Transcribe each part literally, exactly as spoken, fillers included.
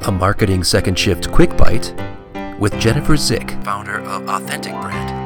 A Marketing Second Shift Quick Bite with Jennifer Zick, founder of Authentic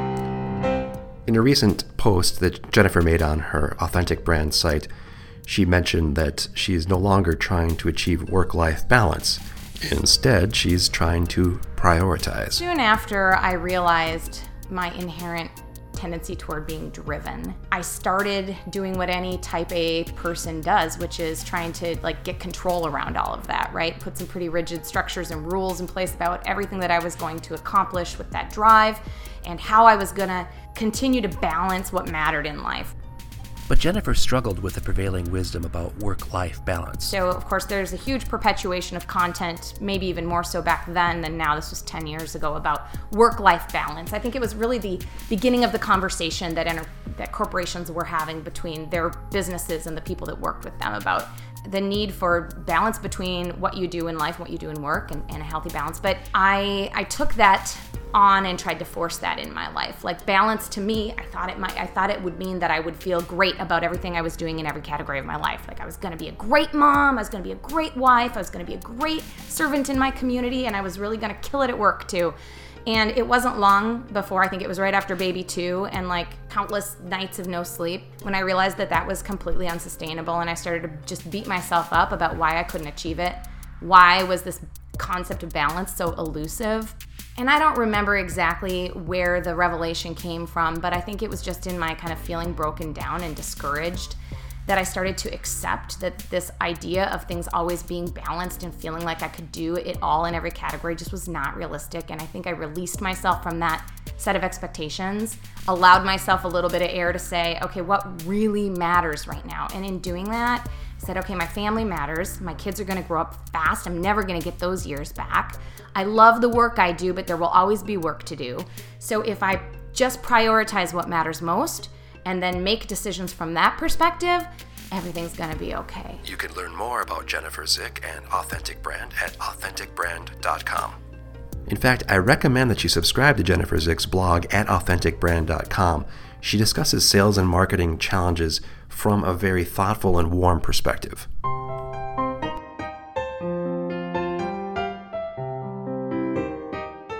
Brand. In a recent post that Jennifer made on her Authentic Brand site, she mentioned that she is no longer trying to achieve work-life balance. Instead, she's trying to prioritize. Soon after I realized my inherent tendency toward being driven, I started doing what any type A person does, which is trying to like get control around all of that, right? Put some pretty rigid structures and rules in place about everything that I was going to accomplish with that drive and how I was gonna continue to balance what mattered in life. But Jennifer struggled with the prevailing wisdom about work-life balance. So, of course, there's a huge perpetuation of content, maybe even more so back then than now. This was ten years ago, about work-life balance. I think it was really the beginning of the conversation that enter- that corporations were having between their businesses and the people that worked with them about the need for balance between what you do in life, what you do in work, and, and a healthy balance. But I, I took that on and tried to force that in my life. Like balance to me, I thought it might, I thought it would mean that I would feel great about everything I was doing in every category of my life. Like I was gonna be a great mom, I was gonna be a great wife, I was gonna be a great servant in my community, and I was really gonna kill it at work too. And it wasn't long before, I think it was right after baby two and like countless nights of no sleep, when I realized that that was completely unsustainable, and I started to just beat myself up about why I couldn't achieve it. Why was this concept of balance so elusive? And I don't remember exactly where the revelation came from, but I think it was just in my kind of feeling broken down and discouraged that I started to accept that this idea of things always being balanced and feeling like I could do it all in every category just was not realistic. And I think I released myself from that set of expectations, allowed myself a little bit of air to say, okay, what really matters right now? And in doing that, I said, okay, my family matters. My kids are gonna grow up fast. I'm never gonna get those years back. I love the work I do, but there will always be work to do. So if I just prioritize what matters most and then make decisions from that perspective, everything's gonna be okay. You can learn more about Jennifer Zick and Authentic Brand at authentic brand dot com. In fact, I recommend that you subscribe to Jennifer Zick's blog at authentic brand dot com. She discusses sales and marketing challenges from a very thoughtful and warm perspective.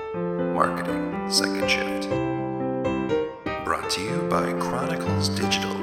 Marketing Second Shift. Brought to you by Chronicles Digital.